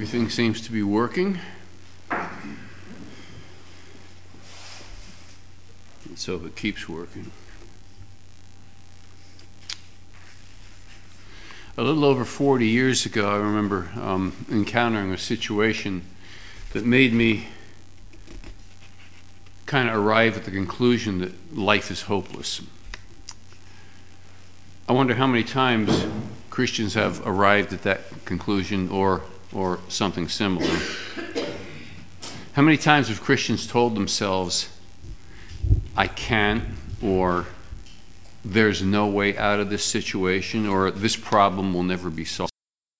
Everything seems to be working. And so it keeps working. A little over 40 years ago, I remember encountering a situation that made me kind of arrive at the conclusion that life is hopeless. I wonder how many times Christians have arrived at that conclusion or something similar. How many times have Christians told themselves, I can't, or there's no way out of this situation, or this problem will never be solved?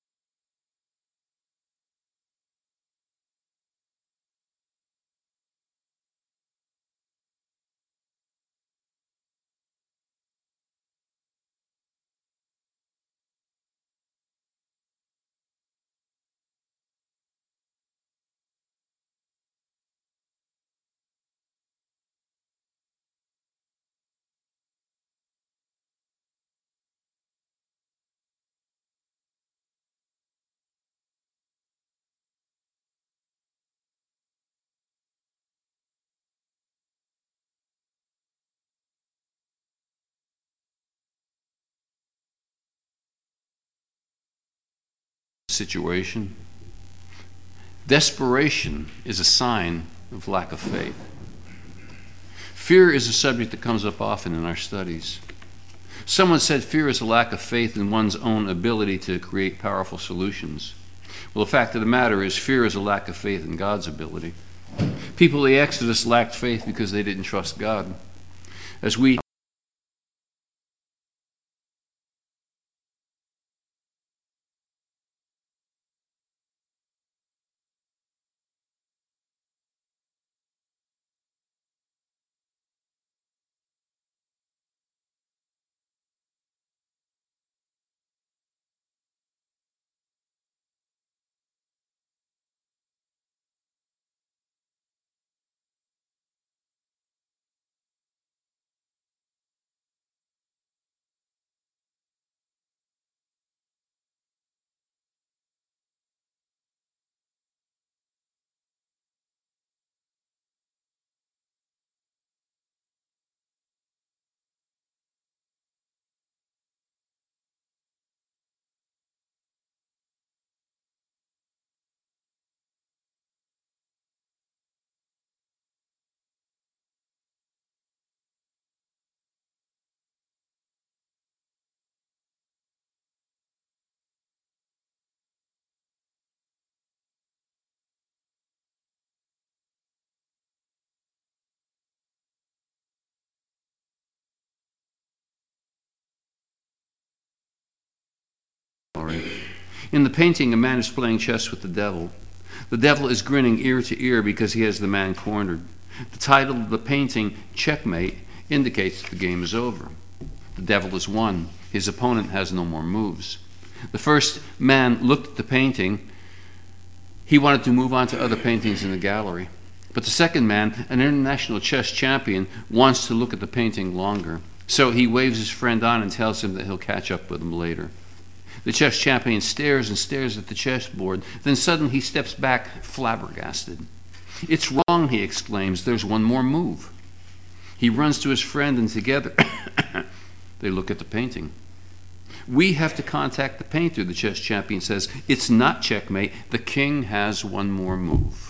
Situation. Desperation is a sign of lack of faith. Fear is a subject that comes up often in our studies. Someone said fear is a lack of faith in one's own ability to create powerful solutions. Well, the fact of the matter is, fear is a lack of faith in God's ability. People in the Exodus lacked faith because they didn't trust God. As we in the painting, a man is playing chess with the devil. The devil is grinning ear to ear because he has the man cornered. The title of the painting, Checkmate, indicates that the game is over. The devil has won. His opponent has no more moves. The first man looked at the painting. He wanted to move on to other paintings in the gallery. But the second man, an international chess champion, wants to look at the painting longer. So he waves his friend on and tells him that he'll catch up with him later. The chess champion stares and stares at the chessboard. Then suddenly he steps back, flabbergasted. "It's wrong," he exclaims. "There's one more move." He runs to his friend, and together they look at the painting. "We have to contact the painter," the chess champion says. "It's not checkmate. The king has one more move."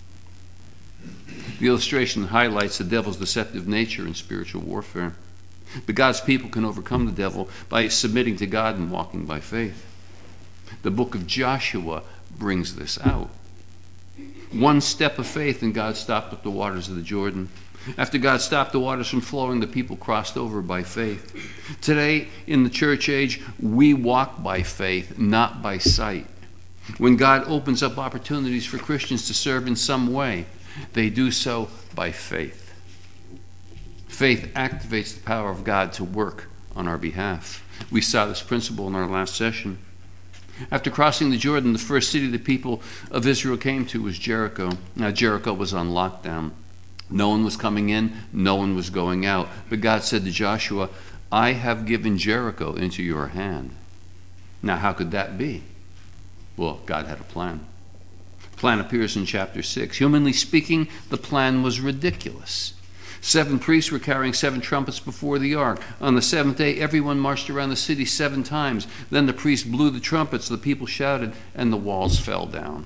The illustration highlights the devil's deceptive nature in spiritual warfare. But God's people can overcome the devil by submitting to God and walking by faith. The book of Joshua brings this out. One step of faith and God stopped up the waters of the Jordan. After God stopped the waters from flowing, the people crossed over by faith. Today, in the church age, we walk by faith, not by sight. When God opens up opportunities for Christians to serve in some way, they do so by faith. Faith activates the power of God to work on our behalf. We saw this principle in our last session. After crossing the Jordan, the first city the people of Israel came to was Jericho. Now, Jericho was on lockdown. No one was coming in, no one was going out. But God said to Joshua, "I have given Jericho into your hand." Now, how could that be? Well, God had a plan. plan appears in chapter 6. Humanly speaking, the plan was ridiculous. 7 priests were carrying 7 trumpets before the ark. On the 7th day, everyone marched around the city 7 times. Then the priests blew the trumpets, the people shouted, and the walls fell down.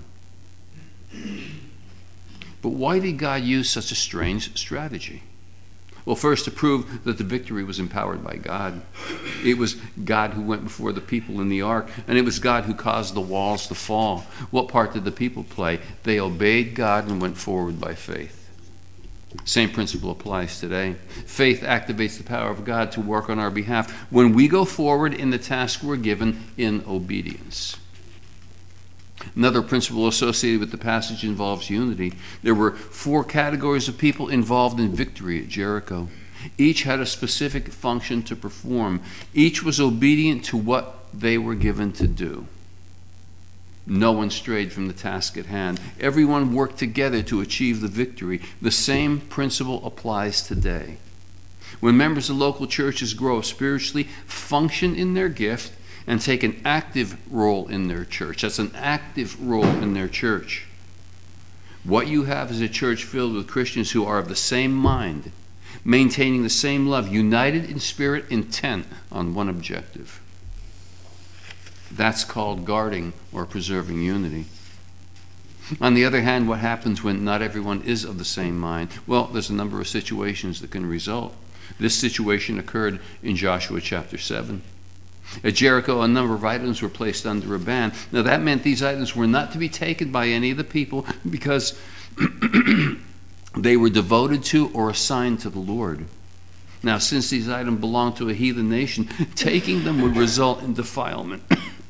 But why did God use such a strange strategy? Well, first, to prove that the victory was empowered by God. It was God who went before the people in the ark, and it was God who caused the walls to fall. What part did the people play? They obeyed God and went forward by faith. Same principle applies today. Faith activates the power of God to work on our behalf when we go forward in the task we're given in obedience. Another principle associated with the passage involves unity. There were 4 categories of people involved in victory at Jericho. Each had a specific function to perform. Each was obedient to what they were given to do. No one strayed from the task at hand. Everyone worked together to achieve the victory. The same principle applies today. When members of local churches grow spiritually, function in their gift, and take an active role in their church. That's an active role in their church. What you have is a church filled with Christians who are of the same mind, maintaining the same love, united in spirit, intent on one objective. That's called guarding or preserving unity. On the other hand, what happens when not everyone is of the same mind? Well, there's a number of situations that can result. This situation occurred in Joshua chapter 7. At Jericho, a number of items were placed under a ban. Now, that meant these items were not to be taken by any of the people because they were devoted to or assigned to the Lord. Now, since these items belonged to a heathen nation, taking them would result in defilement.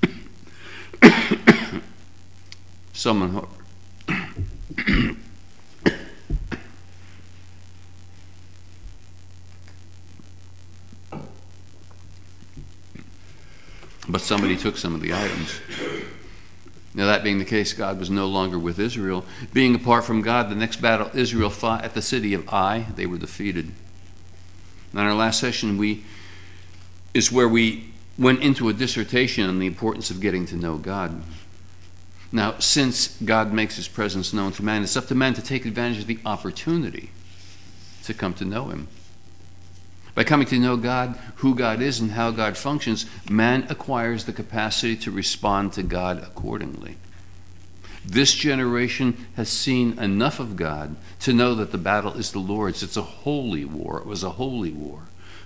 But somebody took some of the items. Now, that being the case, God was no longer with Israel. Being apart from God, the next battle Israel fought at the city of Ai, they were defeated. Now, in our last session, is where we went into a dissertation on the importance of getting to know God. Now, since God makes his presence known to man, it's up to man to take advantage of the opportunity to come to know him. By coming to know God, who God is, and how God functions, man acquires the capacity to respond to God accordingly. This generation has seen enough of God to know that the battle is the Lord's. It's a holy war. It was a holy war.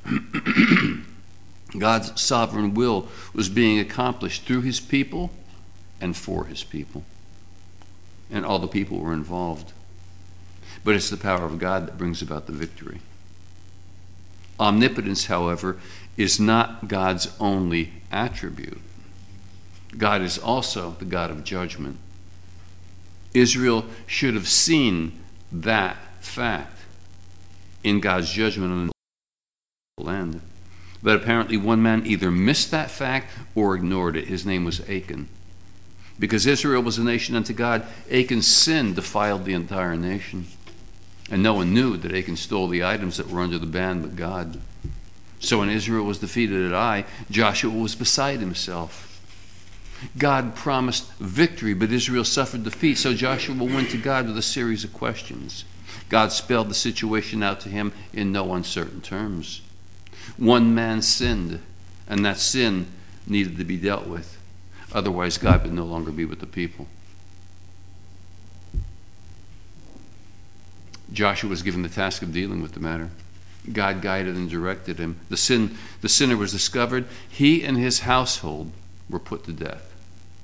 God's sovereign will was being accomplished through his people and for his people. And all the people were involved. But it's the power of God that brings about the victory. Omnipotence, however, is not God's only attribute. God is also the God of judgment. Israel should have seen that fact in God's judgment on the land. But apparently one man either missed that fact or ignored it. His name was Achan. Because Israel was a nation unto God, Achan's sin defiled the entire nation. And no one knew that Achan stole the items that were under the ban but God. So when Israel was defeated at Ai, Joshua was beside himself. God promised victory, but Israel suffered defeat. So Joshua went to God with a series of questions. God spelled the situation out to him in no uncertain terms. One man sinned, and that sin needed to be dealt with. Otherwise, God would no longer be with the people. Joshua was given the task of dealing with the matter. God guided and directed him. The sinner was discovered. He and his household were put to death.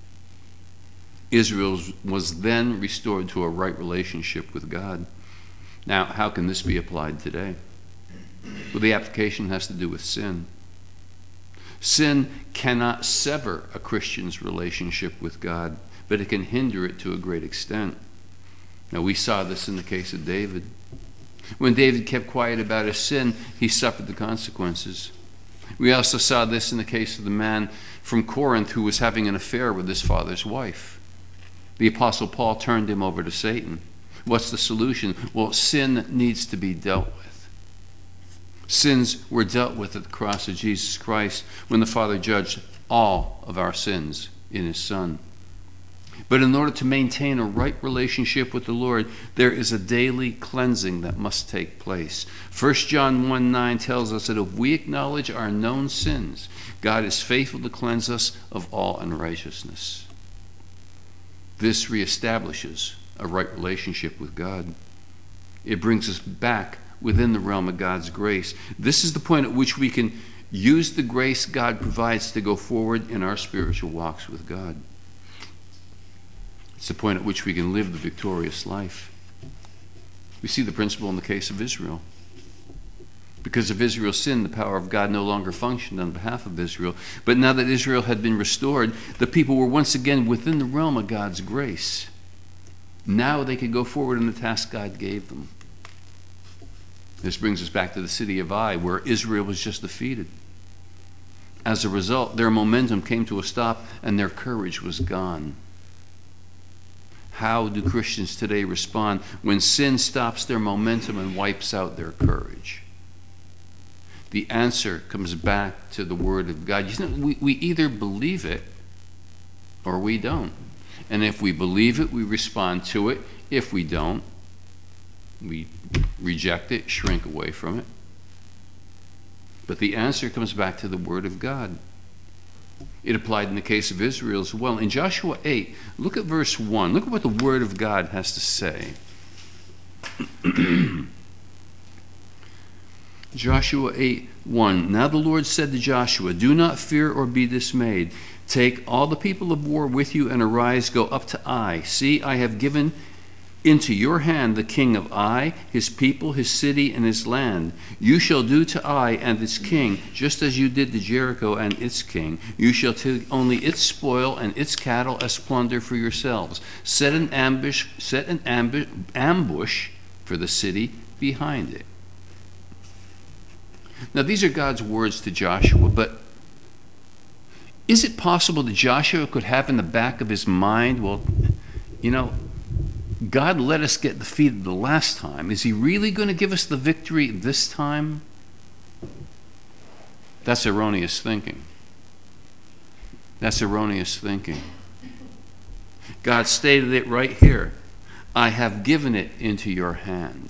Israel was then restored to a right relationship with God. Now, how can this be applied today? Well, the application has to do with sin. Sin cannot sever a Christian's relationship with God, but it can hinder it to a great extent. Now, we saw this in the case of David. When David kept quiet about his sin, he suffered the consequences. We also saw this in the case of the man from Corinth who was having an affair with his father's wife. The Apostle Paul turned him over to Satan. What's the solution? Well, sin needs to be dealt with. Sins were dealt with at the cross of Jesus Christ when the Father judged all of our sins in his Son. But in order to maintain a right relationship with the Lord, there is a daily cleansing that must take place. 1 John 1:9 tells us that if we acknowledge our known sins, God is faithful to cleanse us of all unrighteousness. This reestablishes a right relationship with God. It brings us back within the realm of God's grace. This is the point at which we can use the grace God provides to go forward in our spiritual walks with God. It's the point at which we can live the victorious life. We see the principle in the case of Israel. Because of Israel's sin, the power of God no longer functioned on behalf of Israel. But now that Israel had been restored, the people were once again within the realm of God's grace. Now they could go forward in the task God gave them. This brings us back to the city of Ai, where Israel was just defeated. As a result, their momentum came to a stop and their courage was gone. How do Christians today respond when sin stops their momentum and wipes out their courage? The answer comes back to the Word of God. You know, we either believe it or we don't. And if we believe it, we respond to it. If we don't, we reject it, shrink away from it. But the answer comes back to the Word of God. It applied in the case of Israel as well. In Joshua 8, look at verse 1. Look at what the Word of God has to say. Joshua 8:1. Now the Lord said to Joshua, do not fear or be dismayed. Take all the people of war with you and arise, go up to Ai. See, I have given into your hand the king of Ai, his people, his city, and his land. You shall do to Ai and its king just as you did to Jericho and its king. You shall take only its spoil and its cattle as plunder for yourselves. Set an ambush for the city behind it. Now these are God's words to Joshua, but is it possible that Joshua could have in the back of his mind, well, you know, God let us get defeated the last time. Is he really going to give us the victory this time? That's erroneous thinking. That's erroneous thinking. God stated it right here. I have given it into your hand.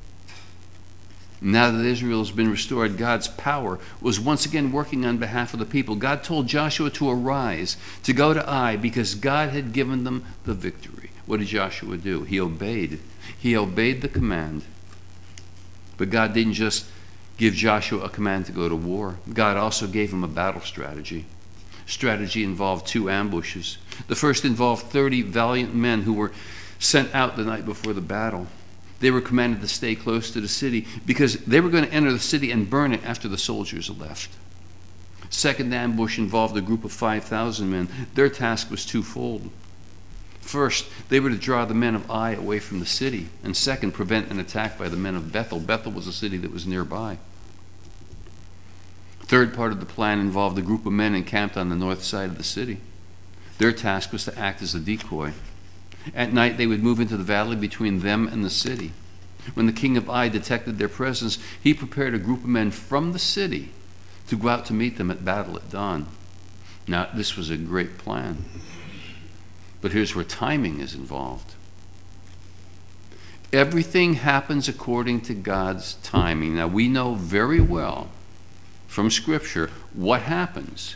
Now that Israel has been restored, God's power was once again working on behalf of the people. God told Joshua to arise, to go to Ai, because God had given them the victory. What did Joshua do? He obeyed. He obeyed the command. But God didn't just give Joshua a command to go to war. God also gave him a battle strategy. Strategy involved 2 ambushes. The first involved 30 valiant men who were sent out the night before the battle. They were commanded to stay close to the city because they were going to enter the city and burn it after the soldiers left. Second ambush involved a group of 5,000 men. Their task was twofold. First, they were to draw the men of Ai away from the city, and second, prevent an attack by the men of Bethel. Bethel was a city that was nearby. Third part of the plan involved a group of men encamped on the north side of the city. Their task was to act as a decoy. At night, they would move into the valley between them and the city. When the king of Ai detected their presence, he prepared a group of men from the city to go out to meet them at battle at dawn. Now, this was a great plan. But here's where timing is involved. Everything happens according to God's timing. Now, we know very well from Scripture what happens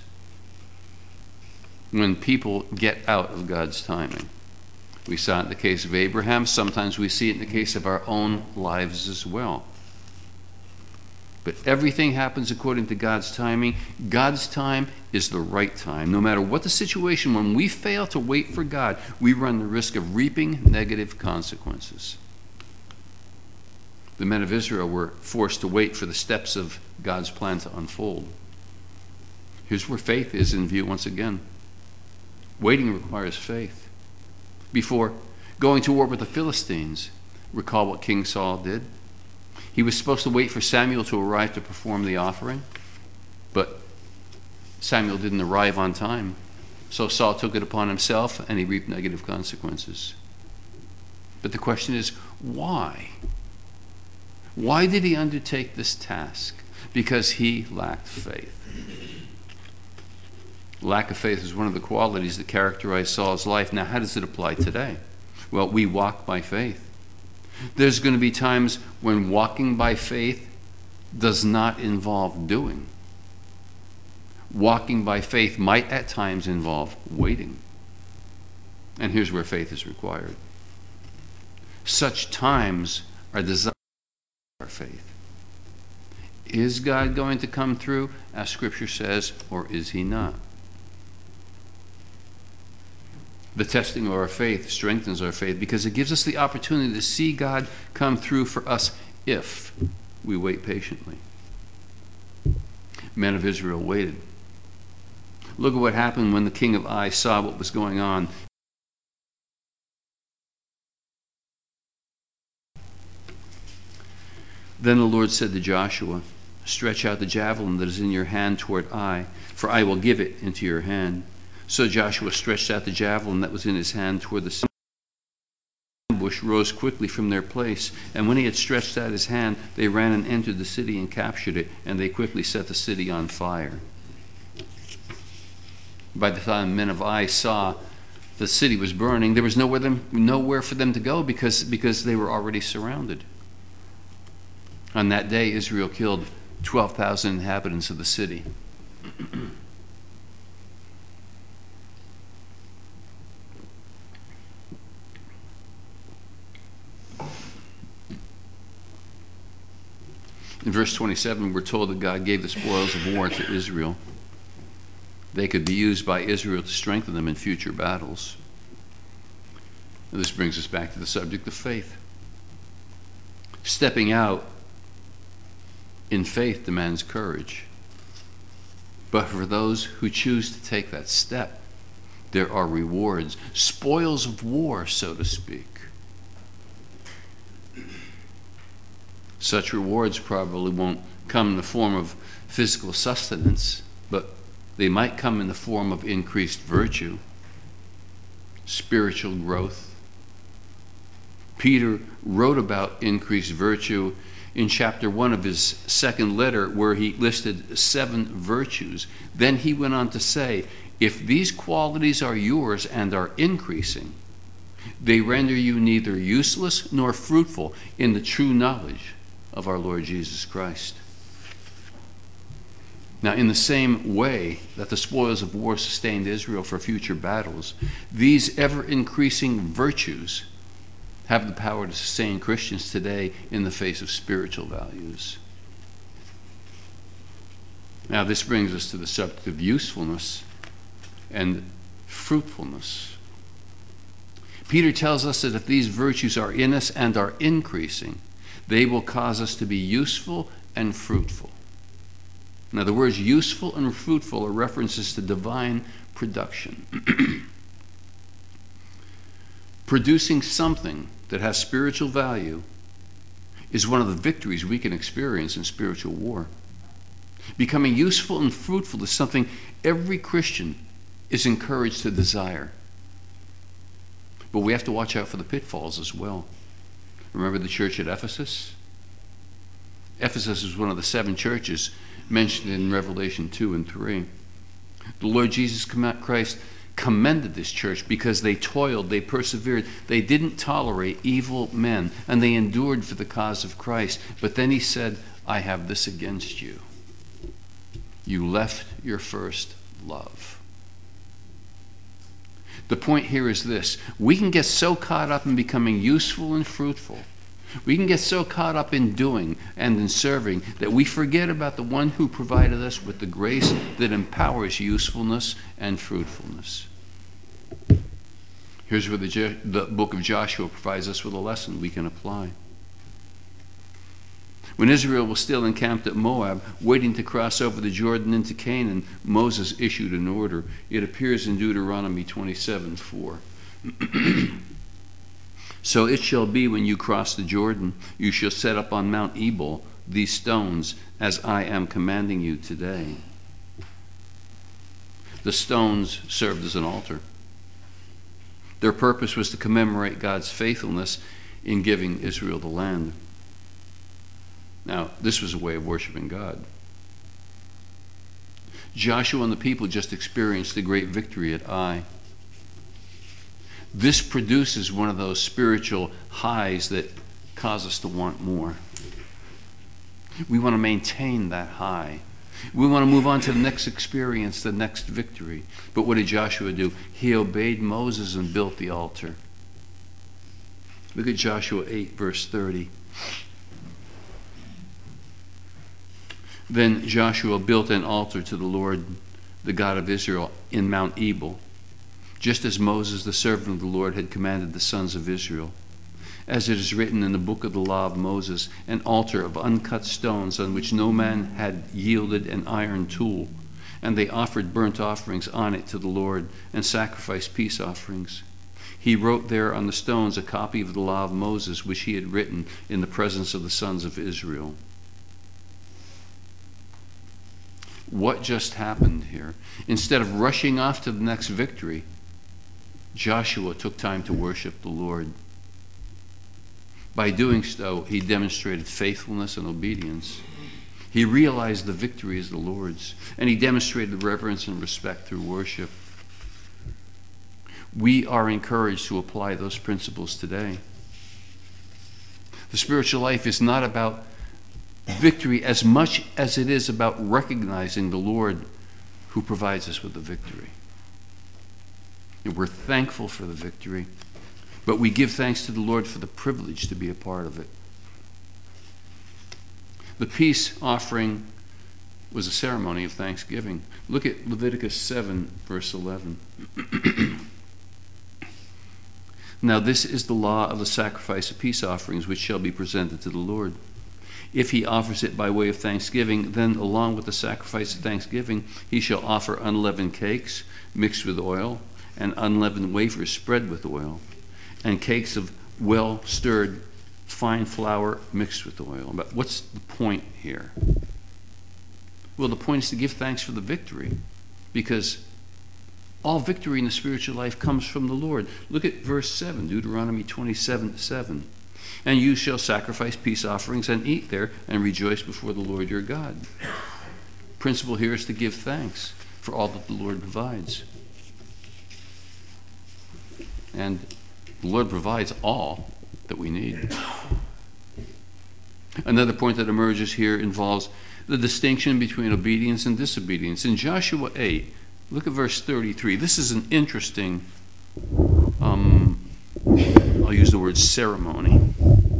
when people get out of God's timing. We saw it in the case of Abraham. Sometimes we see it in the case of our own lives as well. But everything happens according to God's timing. God's time is the right time. No matter what the situation, when we fail to wait for God, we run the risk of reaping negative consequences. The men of Israel were forced to wait for the steps of God's plan to unfold. Here's where faith is in view once again. Waiting requires faith. Before going to war with the Philistines, recall what King Saul did? He was supposed to wait for Samuel to arrive to perform the offering, but Samuel didn't arrive on time. So Saul took it upon himself and he reaped negative consequences. But the question is, why? Why did he undertake this task? Because he lacked faith. Lack of faith is one of the qualities that characterized Saul's life. Now, how does it apply today? Well, we walk by faith. There's going to be times when walking by faith does not involve doing. Walking by faith might at times involve waiting. And here's where faith is required. Such times are designed for our faith. Is God going to come through, as Scripture says, or is he not? The testing of our faith strengthens our faith because it gives us the opportunity to see God come through for us if we wait patiently. Men of Israel waited. Look at what happened when the king of Ai saw what was going on. Then the Lord said to Joshua, "Stretch out the javelin that is in your hand toward Ai, for I will give it into your hand." So Joshua stretched out the javelin that was in his hand toward the ambush rose quickly from their place. And when he had stretched out his hand, they ran and entered the city and captured it, and they quickly set the city on fire. By the time men of Ai saw the city was burning, there was nowhere for them to go because they were already surrounded. On that day, Israel killed 12,000 inhabitants of the city. In verse 27, we're told that God gave the spoils of war to Israel. They could be used by Israel to strengthen them in future battles. And this brings us back to the subject of faith. Stepping out in faith demands courage. But for those who choose to take that step, there are rewards, spoils of war, so to speak. Such rewards probably won't come in the form of physical sustenance, but they might come in the form of increased virtue, spiritual growth. Peter wrote about increased virtue in chapter 1 of his second letter, where he listed 7 virtues. Then he went on to say, if these qualities are yours and are increasing, they render you neither useless nor fruitful in the true knowledge of our Lord Jesus Christ. Now, in the same way that the spoils of war sustained Israel for future battles, these ever-increasing virtues have the power to sustain Christians today in the face of spiritual values. Now, this brings us to the subject of usefulness and fruitfulness. Peter tells us that if these virtues are in us and are increasing, they will cause us to be useful and fruitful. Now, the words useful and fruitful are references to divine production. Producing something that has spiritual value is one of the victories we can experience in spiritual war. Becoming useful and fruitful is something every Christian is encouraged to desire. But we have to watch out for the pitfalls as well. Remember the church at Ephesus? Ephesus is one of the 7 churches mentioned in Revelation 2 and 3. The Lord Jesus Christ commended this church because they toiled, they persevered, they didn't tolerate evil men, and they endured for the cause of Christ. But then he said, I have this against you. You left your first love. The point here is this: we can get so caught up in becoming useful and fruitful, we can get so caught up in doing and in serving that we forget about the one who provided us with the grace that empowers usefulness and fruitfulness. Here's where the book of Joshua provides us with a lesson we can apply. When Israel was still encamped at Moab, waiting to cross over the Jordan into Canaan, Moses issued an order. It appears in Deuteronomy 27:4. So it shall be when you cross the Jordan, you shall set up on Mount Ebal these stones, as I am commanding you today. The stones served as an altar. Their purpose was to commemorate God's faithfulness in giving Israel the land. Now, this was a way of worshiping God. Joshua and the people just experienced a great victory at Ai. This produces one of those spiritual highs that cause us to want more. We want to maintain that high. We want to move on to the next experience, the next victory. But what did Joshua do? He obeyed Moses and built the altar. Look at Joshua 8, verse 30. Then Joshua built an altar to the Lord, the God of Israel, in Mount Ebal, just as Moses, the servant of the Lord, had commanded the sons of Israel. As it is written in the book of the law of Moses, an altar of uncut stones on which no man had yielded an iron tool. And they offered burnt offerings on it to the Lord and sacrificed peace offerings. He wrote there on the stones a copy of the law of Moses, which he had written in the presence of the sons of Israel. What just happened here? Instead of rushing off to the next victory, Joshua took time to worship the Lord. By doing so, he demonstrated faithfulness and obedience. He realized the victory is the Lord's, and he demonstrated reverence and respect through worship. We are encouraged to apply those principles today. The spiritual life is not about victory as much as it is about recognizing the Lord who provides us with the victory. And we're thankful for the victory, but we give thanks to the Lord for the privilege to be a part of it. The peace offering was a ceremony of thanksgiving. Look at Leviticus 7, verse 11. Now this is the law of the sacrifice of peace offerings, which shall be presented to the Lord. If he offers it by way of thanksgiving, then along with the sacrifice of thanksgiving, he shall offer unleavened cakes mixed with oil, and unleavened wafers spread with oil, and cakes of well-stirred fine flour mixed with oil. But what's the point here? Well, the point is to give thanks for the victory, because all victory in the spiritual life comes from the Lord. Look at verse 7, Deuteronomy 27:7. And you shall sacrifice peace offerings and eat there and rejoice before the Lord your God. Principle here is to give thanks for all that the Lord provides. And the Lord provides all that we need. Another point that emerges here involves the distinction between obedience and disobedience. In Joshua 8, look at verse 33. This is an interesting, I'll use the word ceremony.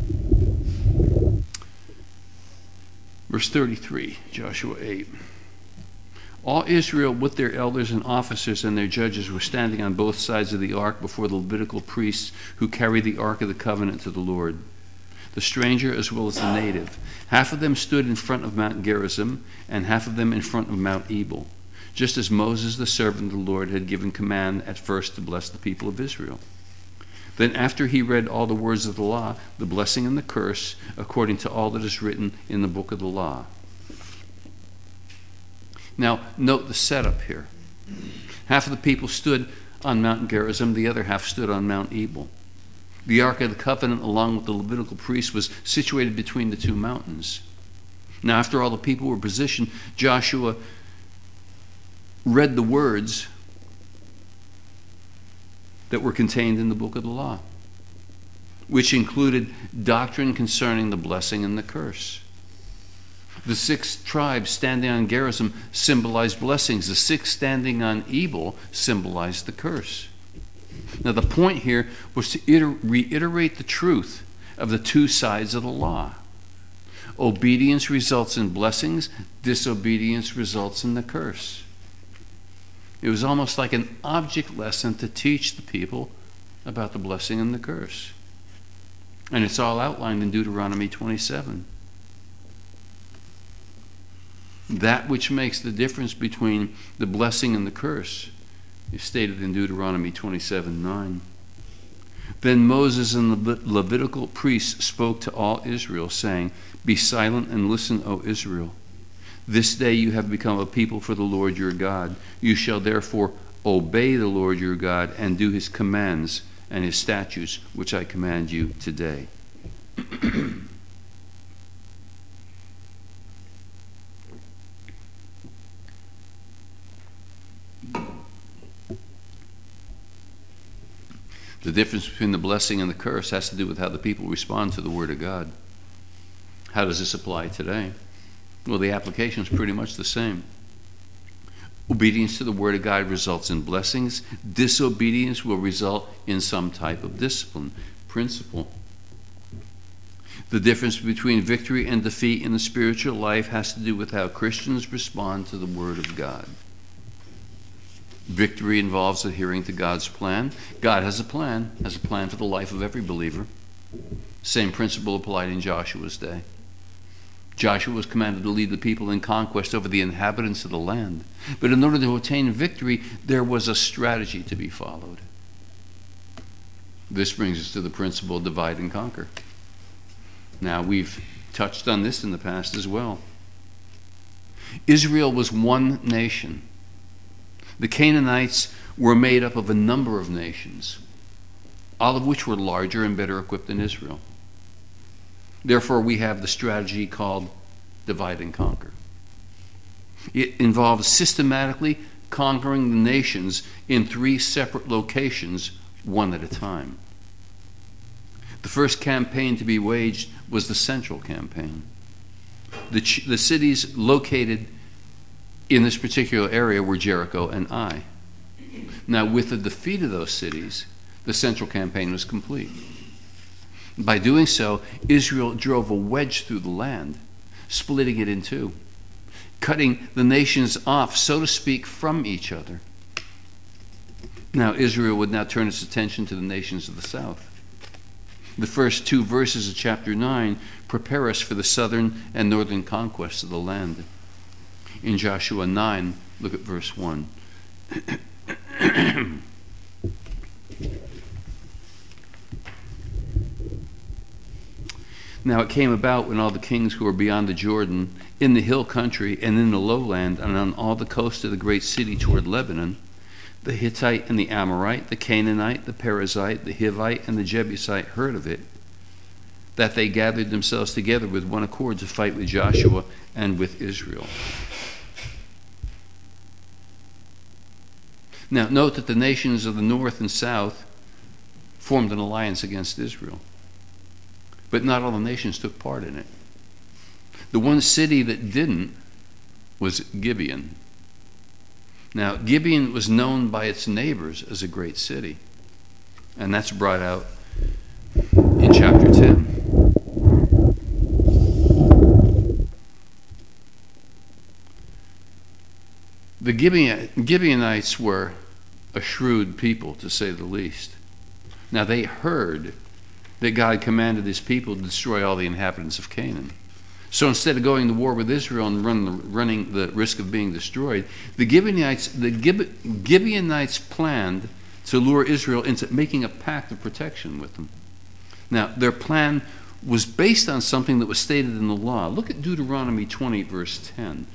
Verse 33, Joshua 8. All Israel with their elders and officers and their judges were standing on both sides of the ark before the Levitical priests who carried the ark of the covenant to the Lord, the stranger as well as the native. Half of them stood in front of Mount Gerizim, and half of them in front of Mount Ebal, just as Moses, the servant of the Lord, had given command at first to bless the people of Israel. Then after he read all the words of the law, the blessing and the curse, according to all that is written in the book of the law. Now, note the setup here. Half of the people stood on Mount Gerizim, the other half stood on Mount Ebal. The Ark of the Covenant, along with the Levitical priests, was situated between the two mountains. Now, after all the people were positioned, Joshua read the words that were contained in the book of the law, which included doctrine concerning the blessing and the curse. The 6 tribes standing on Gerizim symbolized blessings. The 6 standing on Ebal symbolized the curse. Now the point here was to reiterate the truth of the two sides of the law. Obedience results in blessings, disobedience results in the curse. It was almost like an object lesson to teach the people about the blessing and the curse. And it's all outlined in Deuteronomy 27. That which makes the difference between the blessing and the curse is stated in Deuteronomy 27:9. Then Moses and the Levitical priests spoke to all Israel, saying, "Be silent and listen, O Israel. This day you have become a people for the Lord your God. You shall therefore obey the Lord your God and do his commands and his statutes, which I command you today." The difference between the blessing and the curse has to do with how the people respond to the Word of God. How does this apply today? Well, the application is pretty much the same. Obedience to the Word of God results in blessings. Disobedience will result in some type of discipline. Principle. The difference between victory and defeat in the spiritual life has to do with how Christians respond to the Word of God. Victory involves adhering to God's plan. God has a plan for the life of every believer. Same principle applied in Joshua's day. Joshua was commanded to lead the people in conquest over the inhabitants of the land. But in order to attain victory, there was a strategy to be followed. This brings us to the principle of divide and conquer. Now, we've touched on this in the past as well. Israel was one nation. The Canaanites were made up of a number of nations, all of which were larger and better equipped than Israel. Therefore, we have the strategy called divide and conquer. It involves systematically conquering the nations in 3 separate locations, one at a time. The first campaign to be waged was the Central Campaign. The cities located in this particular area were Jericho and Ai. Now, with the defeat of those cities, the Central Campaign was complete. By doing so, Israel drove a wedge through the land, splitting it in two, cutting the nations off, so to speak, from each other. Now, Israel would now turn its attention to the nations of the south. The first 2 verses of chapter 9 prepare us for the southern and northern conquest of the land. In Joshua 9, look at verse 1. Now it came about when all the kings who were beyond the Jordan, in the hill country and in the lowland, and on all the coast of the great city toward Lebanon, the Hittite and the Amorite, the Canaanite, the Perizzite, the Hivite, and the Jebusite heard of it, that they gathered themselves together with one accord to fight with Joshua and with Israel. Now note that the nations of the north and south formed an alliance against Israel. But not all the nations took part in it. The one city that didn't was Gibeon. Now, Gibeon was known by its neighbors as a great city. And that's brought out in chapter 10. The Gibeonites were a shrewd people, to say the least. Now, they heard that God commanded his people to destroy all the inhabitants of Canaan. So instead of going to war with Israel and running the risk of being destroyed, the Gibeonites planned to lure Israel into making a pact of protection with them. Now, their plan was based on something that was stated in the law. Look at Deuteronomy 20, verse 10.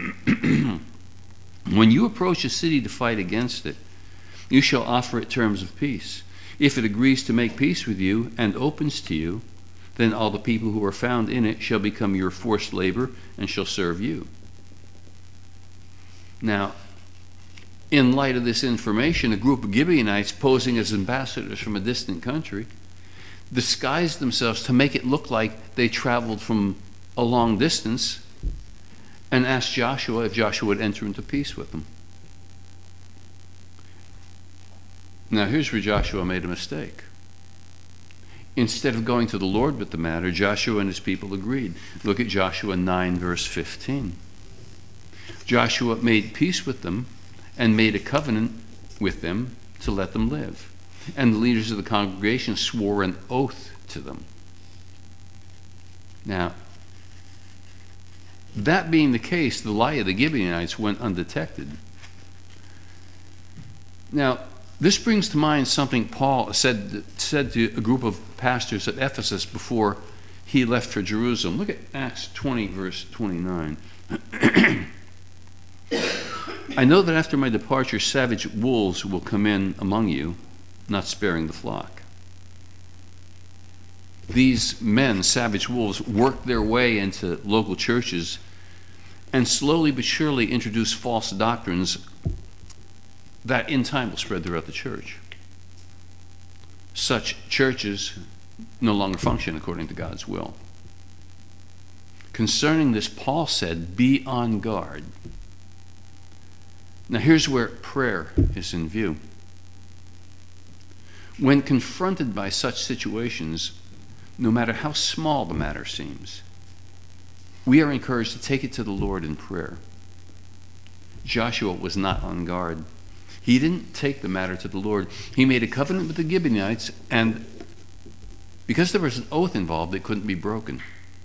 When you approach a city to fight against it, you shall offer it terms of peace. If it agrees to make peace with you and opens to you, then all the people who are found in it shall become your forced labor and shall serve you. Now, in light of this information, a group of Gibeonites posing as ambassadors from a distant country disguised themselves to make it look like they traveled from a long distance and asked Joshua if Joshua would enter into peace with them. Now, here's where Joshua made a mistake. Instead of going to the Lord with the matter, Joshua and his people agreed. Look at Joshua 9, verse 15. Joshua made peace with them and made a covenant with them to let them live. And the leaders of the congregation swore an oath to them. Now, that being the case, the lie of the Gibeonites went undetected. Now, this brings to mind something Paul said to a group of pastors at Ephesus before he left for Jerusalem. Look at Acts 20, verse 29. I know that after my departure, savage wolves will come in among you, not sparing the flock. These men, savage wolves, worked their way into local churches and slowly but surely introduced false doctrines that in time will spread throughout the church. such churches no longer function according to God's will. Concerning this, Paul said, be on guard. Now here's where prayer is in view. When confronted by such situations, no matter how small the matter seems, we are encouraged to take it to the Lord in prayer. Joshua was not on guard. He didn't take the matter to the Lord. He made a covenant with the Gibeonites, and because there was an oath involved, it couldn't be broken.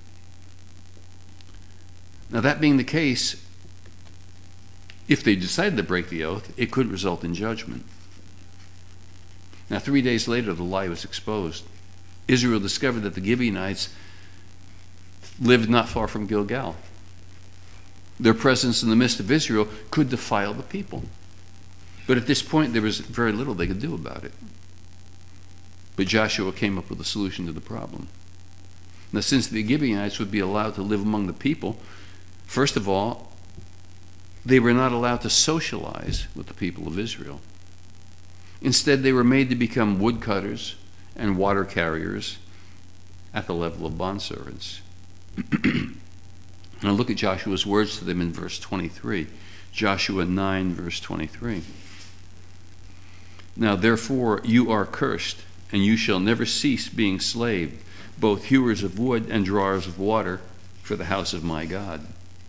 Now, that being the case, if they decided to break the oath, it could result in judgment. Now, 3 days later, the lie was exposed. Israel discovered that the Gibeonites lived not far from Gilgal. Their presence in the midst of Israel could defile the people. But at this point, there was very little they could do about it. But Joshua came up with a solution to the problem. Now, since the Gibeonites would be allowed to live among the people, first of all, they were not allowed to socialize with the people of Israel. Instead, they were made to become woodcutters and water carriers at the level of bondservants. Now look at Joshua's words to them in verse 23. Joshua 9, verse 23. Now therefore you are cursed, and you shall never cease being slaves, both hewers of wood and drawers of water for the house of my God.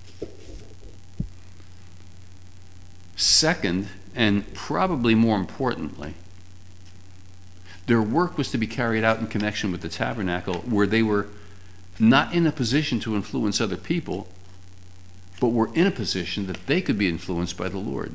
Second, and probably more importantly, their work was to be carried out in connection with the tabernacle, where they were not in a position to influence other people, but were in a position that they could be influenced by the Lord.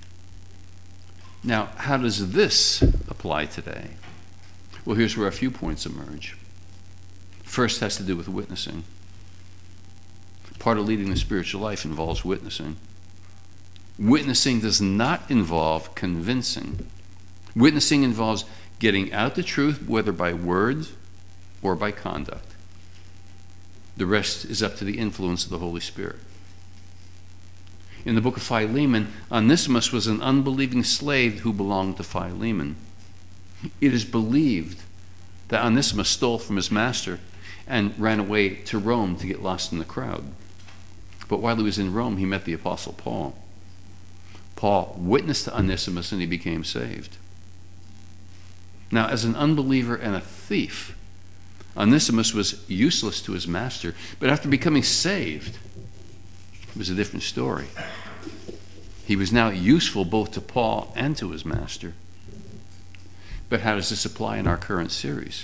Now, how does this apply today? Well, here's where a few points emerge. First has to do with witnessing. Part of leading the spiritual life involves witnessing. Witnessing does not involve convincing. Witnessing involves getting out the truth, whether by words or by conduct. The rest is up to the influence of the Holy Spirit. In the book of Philemon, Onesimus was an unbelieving slave who belonged to Philemon. It is believed that Onesimus stole from his master and ran away to Rome to get lost in the crowd. But while he was in Rome, he met the Apostle Paul. Paul witnessed to Onesimus and he became saved. Now, as an unbeliever and a thief, Onesimus was useless to his master, but after becoming saved, it was a different story. He was now useful both to Paul and to his master. But how does this apply in our current series?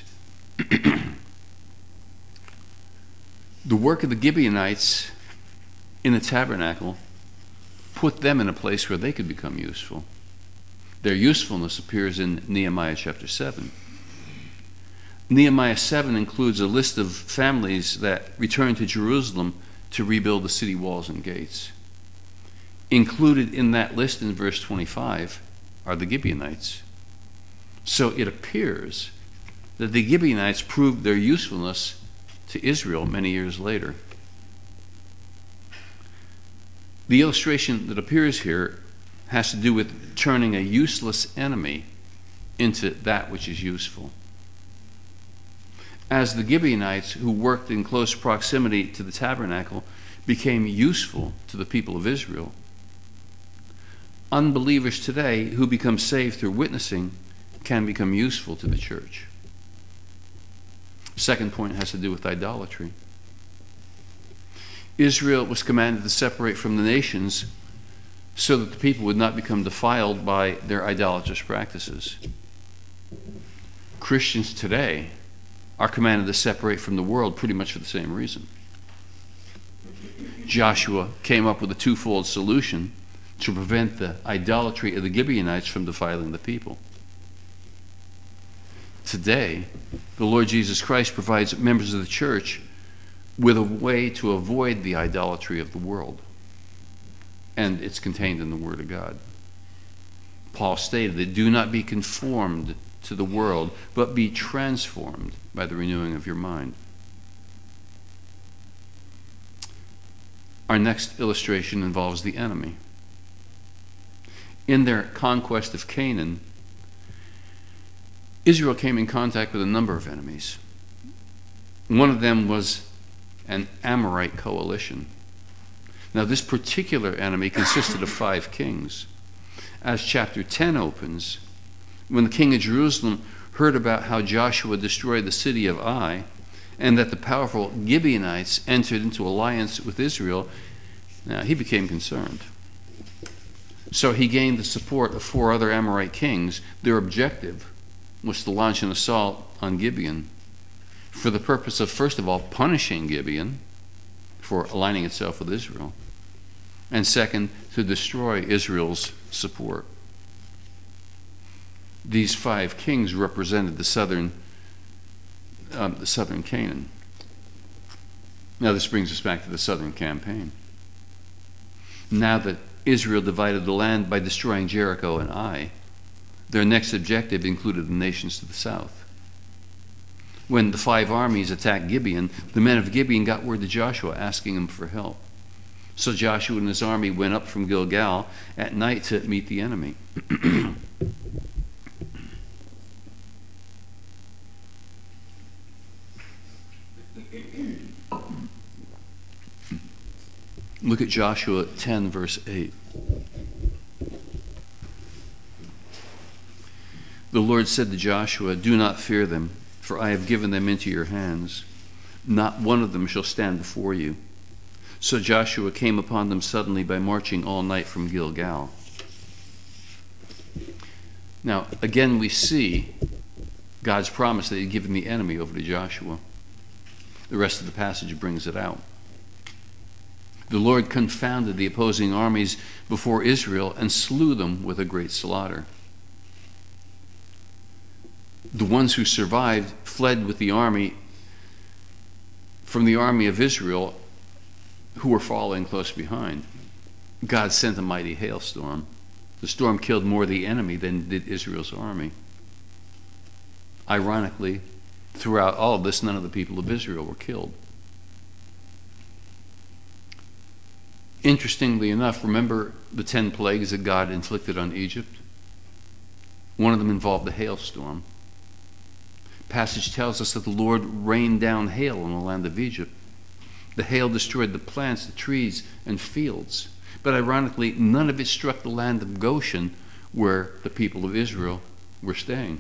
The work of the Gibeonites in the tabernacle put them in a place where they could become useful. Their usefulness appears in Nehemiah chapter 7. Nehemiah 7 includes a list of families that returned to Jerusalem to rebuild the city walls and gates. Included in that list in verse 25 are the Gibeonites. So it appears that the Gibeonites proved their usefulness to Israel many years later. The illustration that appears here has to do with turning a useless enemy into that which is useful. As the Gibeonites, who worked in close proximity to the tabernacle, became useful to the people of Israel, unbelievers today who become saved through witnessing can become useful to the church. Second point has to do with idolatry. Israel was commanded to separate from the nations so that the people would not become defiled by their idolatrous practices. Christians today are commanded to separate from the world pretty much for the same reason. Joshua came up with a twofold solution to prevent the idolatry of the Gibeonites from defiling the people. Today, the Lord Jesus Christ provides members of the church with a way to avoid the idolatry of the world. And it's contained in the Word of God. Paul stated that do not be conformed to the world, but be transformed by the renewing of your mind. Our next illustration involves the enemy. In their conquest of Canaan, Israel came in contact with a number of enemies. One of them was an Amorite coalition. Now, this particular enemy consisted of 5 kings. As chapter 10 opens, when the king of Jerusalem heard about how Joshua destroyed the city of Ai, and that the powerful Gibeonites entered into alliance with Israel, now he became concerned. So he gained the support of 4 other Amorite kings. Their objective was to launch an assault on Gibeon for the purpose of, first of all, punishing Gibeon for aligning itself with Israel, and second, to destroy Israel's support. These 5 kings represented the southern Canaan. Now this brings us back to the southern campaign. Now that Israel divided the land by destroying Jericho and Ai, their next objective included the nations to the south. When the 5 armies attacked Gibeon, the men of Gibeon got word to Joshua asking him for help. So Joshua and his army went up from Gilgal at night to meet the enemy. Look at Joshua 10, verse 8. The Lord said to Joshua, "Do not fear them, for I have given them into your hands. Not one of them shall stand before you." So Joshua came upon them suddenly by marching all night from Gilgal. Now, again, we see God's promise that he'd given the enemy over to Joshua. The rest of the passage brings it out. The Lord confounded the opposing armies before Israel and slew them with a great slaughter. The ones who survived fled with the army from the army of Israel, who were following close behind. God sent a mighty hailstorm. The storm killed more of the enemy than did Israel's army. Ironically, throughout all of this, none of the people of Israel were killed. Interestingly enough, remember the 10 plagues that God inflicted on Egypt? One of them involved a hailstorm. Passage tells us that the Lord rained down hail on the land of Egypt. The hail destroyed the plants, the trees, and fields. But ironically, none of it struck the land of Goshen, where the people of Israel were staying.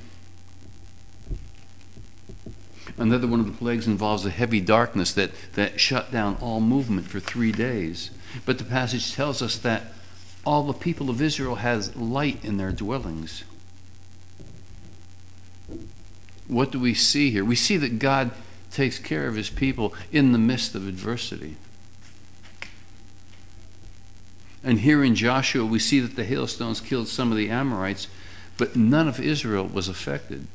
Another one of the plagues involves a heavy darkness that shut down all movement for 3 days. But the passage tells us that all the people of Israel has light in their dwellings. What do we see here? We see that God takes care of his people in the midst of adversity. And here in Joshua, we see that the hailstones killed some of the Amorites, but none of Israel was affected.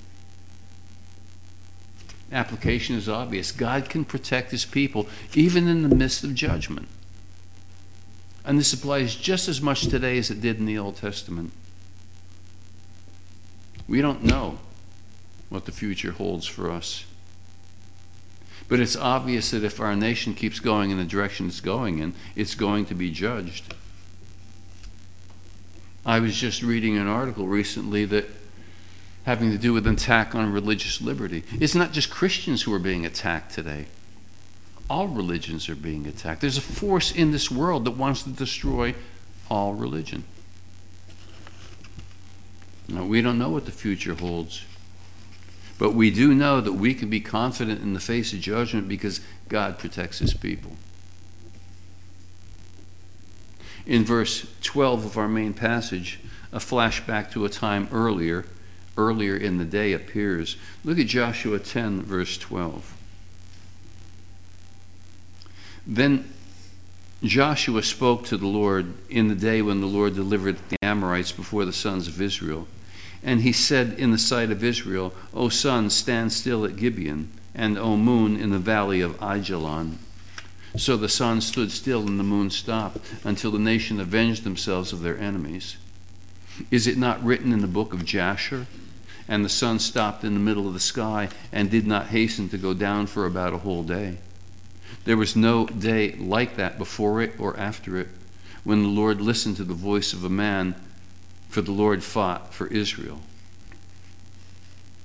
Application is obvious. God can protect his people even in the midst of judgment. And this applies just as much today as it did in the Old Testament. We don't know what the future holds for us. But it's obvious that if our nation keeps going in the direction it's going in, it's going to be judged. I was just reading an article recently that having to do with an attack on religious liberty. It's not just Christians who are being attacked today. All religions are being attacked. There's a force in this world that wants to destroy all religion. Now, we don't know what the future holds. But we do know that we can be confident in the face of judgment because God protects his people. In verse 12 of our main passage, a flashback to a time earlier in the day appears. Look at Joshua 10, verse 12. Then Joshua spoke to the Lord in the day when the Lord delivered the Amorites before the sons of Israel. And he said in the sight of Israel, O sun, stand still at Gibeon, and O moon, in the valley of Ajalon. So the sun stood still and the moon stopped, until the nation avenged themselves of their enemies. Is it not written in the book of Jasher? And the sun stopped in the middle of the sky, and did not hasten to go down for about a whole day. There was no day like that before it or after it, when the Lord listened to the voice of a man, for the Lord fought for Israel.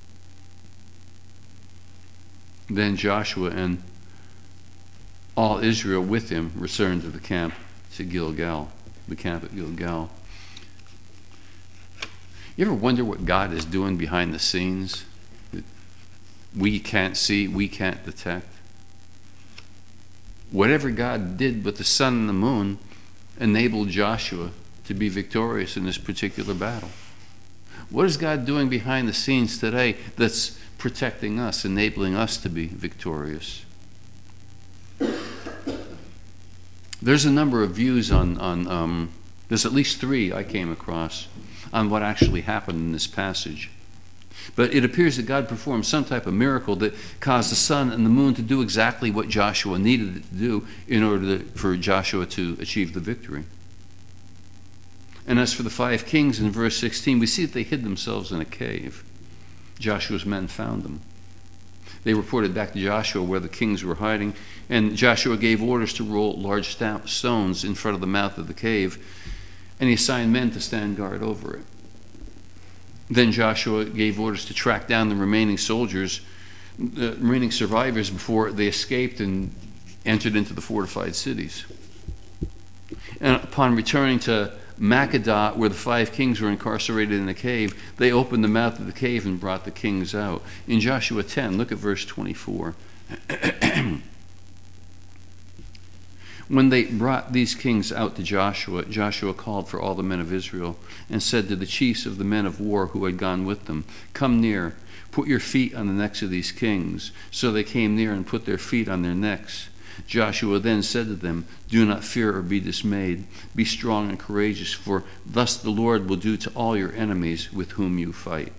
Then Joshua and all Israel with him returned to the camp to Gilgal, the camp at Gilgal. You ever wonder what God is doing behind the scenes that we can't see, we can't detect? Whatever God did with the sun and the moon enabled Joshua to be victorious in this particular battle. What is God doing behind the scenes today that's protecting us, enabling us to be victorious? There's a number of views on there's at least 3 I came across on what actually happened in this passage. But it appears that God performed some type of miracle that caused the sun and the moon to do exactly what Joshua needed it to do in order for Joshua to achieve the victory. And as for the 5 kings in verse 16, we see that they hid themselves in a cave. Joshua's men found them. They reported back to Joshua where the kings were hiding, and Joshua gave orders to roll large stones in front of the mouth of the cave, and he assigned men to stand guard over it. Then Joshua gave orders to track down the remaining soldiers, the remaining survivors, before they escaped and entered into the fortified cities. And upon returning to Makkedah, where the 5 kings were incarcerated in a cave, they opened the mouth of the cave and brought the kings out. In Joshua 10, look at verse 24. When they brought these kings out to Joshua, Joshua called for all the men of Israel and said to the chiefs of the men of war who had gone with them, "Come near, put your feet on the necks of these kings." So they came near and put their feet on their necks. Joshua then said to them, "Do not fear or be dismayed. Be strong and courageous, for thus the Lord will do to all your enemies with whom you fight."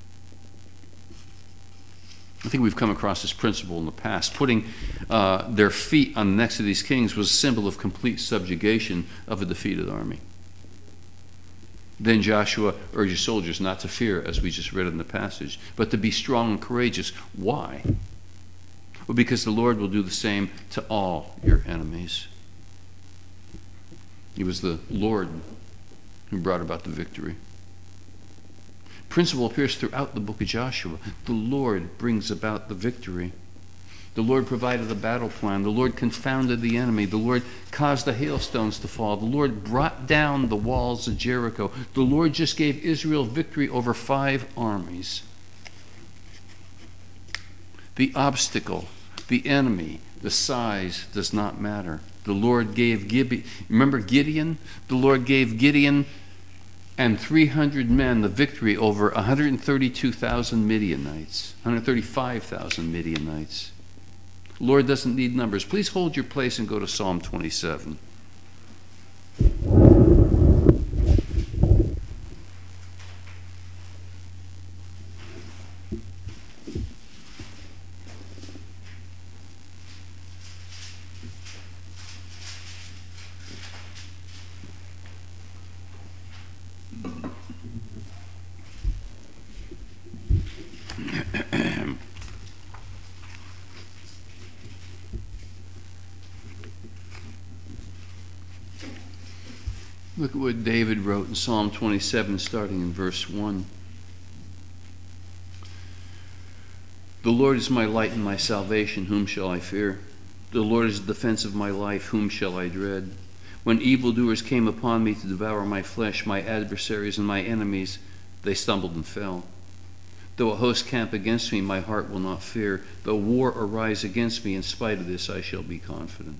I think we've come across this principle in the past. Putting their feet on the necks of these kings was a symbol of complete subjugation of a defeated army. Then Joshua urges soldiers not to fear, as we just read in the passage, but to be strong and courageous. Why? Well, because the Lord will do the same to all your enemies. It was the Lord who brought about the victory. Principle appears throughout the book of Joshua. The Lord brings about the victory. The Lord provided the battle plan. The Lord confounded the enemy. The Lord caused the hailstones to fall. The Lord brought down the walls of Jericho. The Lord just gave Israel victory over 5 armies. The obstacle, the enemy, the size does not matter. The Lord gave Gideon, remember Gideon? The Lord gave Gideon and 300 men the victory over 132,000 Midianites, 135,000 Midianites. The Lord doesn't need numbers. Please hold your place and go to Psalm 27. Look at what David wrote in Psalm 27, starting in verse 1. "The Lord is my light and my salvation, whom shall I fear? The Lord is the defense of my life, whom shall I dread? When evildoers came upon me to devour my flesh, my adversaries and my enemies, they stumbled and fell. Though a host camp against me, my heart will not fear. Though war arise against me, in spite of this I shall be confident."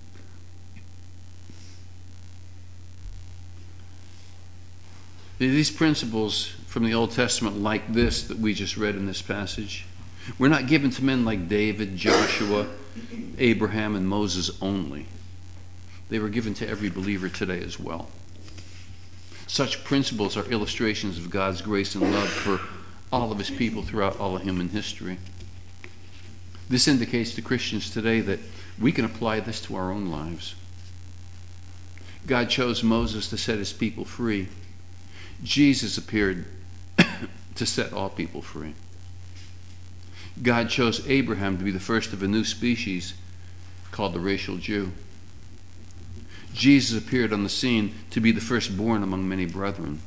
These principles from the Old Testament, like this that we just read in this passage, were not given to men like David, Joshua, Abraham, and Moses only. They were given to every believer today as well. Such principles are illustrations of God's grace and love for all of his people throughout all of human history. This indicates to Christians today that we can apply this to our own lives. God chose Moses to set his people free. Jesus appeared to set all people free. God chose Abraham to be the first of a new species called the racial Jew. Jesus appeared on the scene to be the firstborn among many brethren.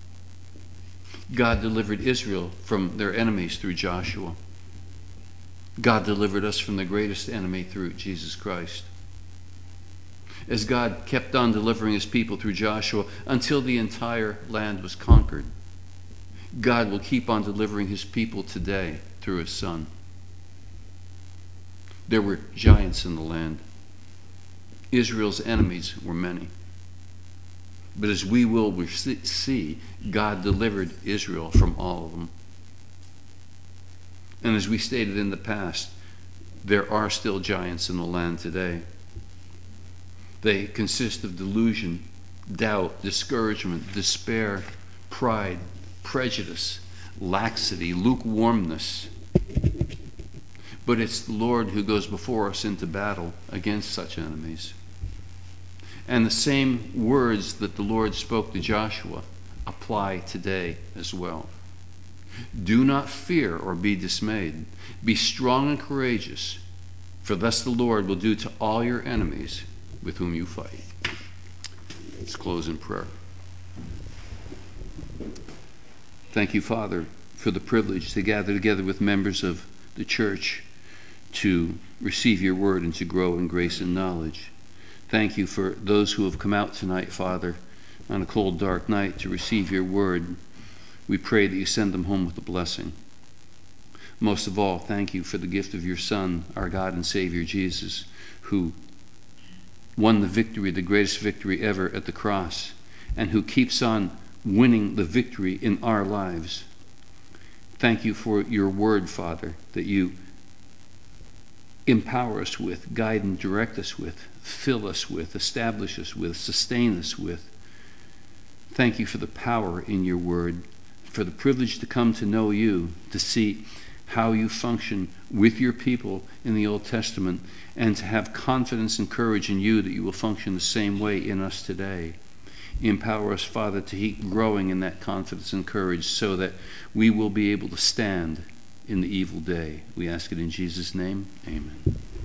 God delivered Israel from their enemies through Joshua. God delivered us from the greatest enemy through Jesus Christ. As God kept on delivering his people through Joshua until the entire land was conquered, God will keep on delivering his people today through his Son. There were giants in the land. Israel's enemies were many. But as we will see, God delivered Israel from all of them. And as we stated in the past, there are still giants in the land today. They consist of delusion, doubt, discouragement, despair, pride, prejudice, laxity, lukewarmness. But it's the Lord who goes before us into battle against such enemies. And the same words that the Lord spoke to Joshua apply today as well. Do not fear or be dismayed. Be strong and courageous, for thus the Lord will do to all your enemies with whom you fight. Let's close in prayer. Thank you, Father, for the privilege to gather together with members of the church to receive your word and to grow in grace and knowledge. Thank you for those who have come out tonight, Father, on a cold, dark night to receive your word. We pray that you send them home with a blessing. Most of all, thank you for the gift of your Son, our God and Savior Jesus, who won the victory, the greatest victory ever at the cross, and who keeps on winning the victory in our lives. Thank you for your word, Father, that you empower us with, guide and direct us with, fill us with, establish us with, sustain us with. Thank you for the power in your word, for the privilege to come to know you, to see how you function with your people in the Old Testament, and to have confidence and courage in you that you will function the same way in us today. Empower us, Father, to keep growing in that confidence and courage so that we will be able to stand in the evil day. We ask it in Jesus' name. Amen.